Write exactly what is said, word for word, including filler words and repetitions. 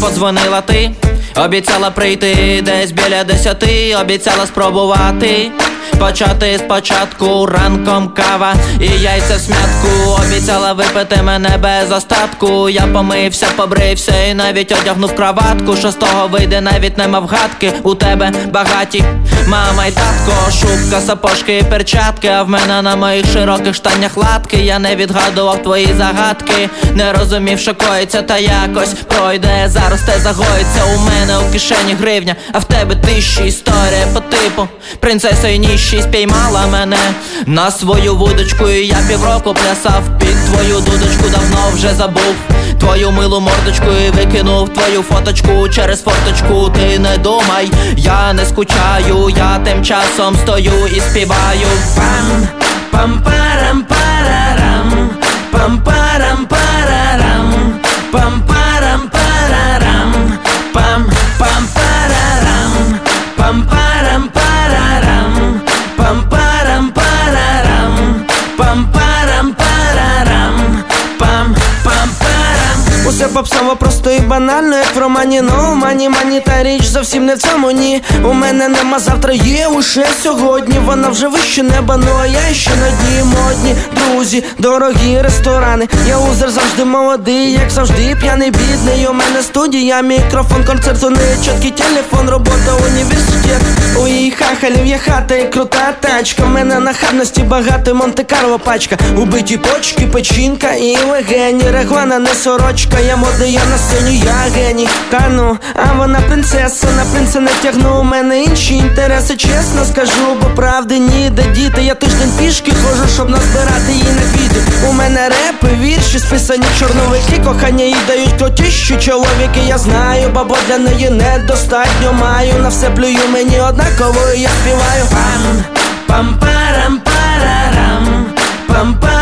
подзвонила ти, обіцяла прийти десь біля десяти, обіцяла спробувати почати спочатку, ранком кава і яйця в смятку. Обіцяла випити мене без остатку. Я помився, побрився і навіть одягнув краватку. Що з того вийде, навіть нема вгадки. У тебе багаті мама й татко, шубка, сапожки і перчатки, а в мене на моїх широких штанях латки. Я не відгадував твої загадки, не розумів, що коїться, та якось пройде. Зараз те загоїться, у мене у кишені гривня, а в тебе тисячі. Історія по типу принцеса і ніщі. Спіймала мене на свою вудочку, і я півроку плясав під твою дудочку. Давно вже забув твою милу мордочку і викинув твою фоточку через форточку. Ти не думай, я не скучаю, я тим часом стою і співаю. Пам, пам-парам-парарам, пам-парам-парарам, пам-парам-парарам, пам-пам-парарам, пам-парам-парарам, пам-парам-парарам, пам-парам-парарам, пам-пам-парам. Усе попсово, просто і банально, як в романі. Ну, мані, мані, та річ зовсім не в цьому, ні. У мене нема завтра, є лише сьогодні. Вона вже вище неба, ну а я ще на дні. Модні друзі, дорогі ресторани. Я узер завжди молодий, як завжди п'яний, бідний. У мене студія, мікрофон, концерт, не чіткий телефон, робота, університет. У її хахалів є хата і крута тачка. В мене нахабності багато, Монте-Карло пачка. Убиті почки, печінка і легені. Реглана не сорочка, я модний, я на сцені, я геній. Та ну, а вона принцеса, на принца не тягну. У мене інші інтереси, чесно скажу, бо правди ніде діти. Я тиждень пішки хожу, щоб назбирати її на квіти. У мене репи, вірші, списані чорновики. Кохання їй дають крутіші чоловіки. Я знаю, бабо для неї недостатньо маю. На все плюю, мені однаково, я співаю. Пам, пам-парам-парарам, пам-парам.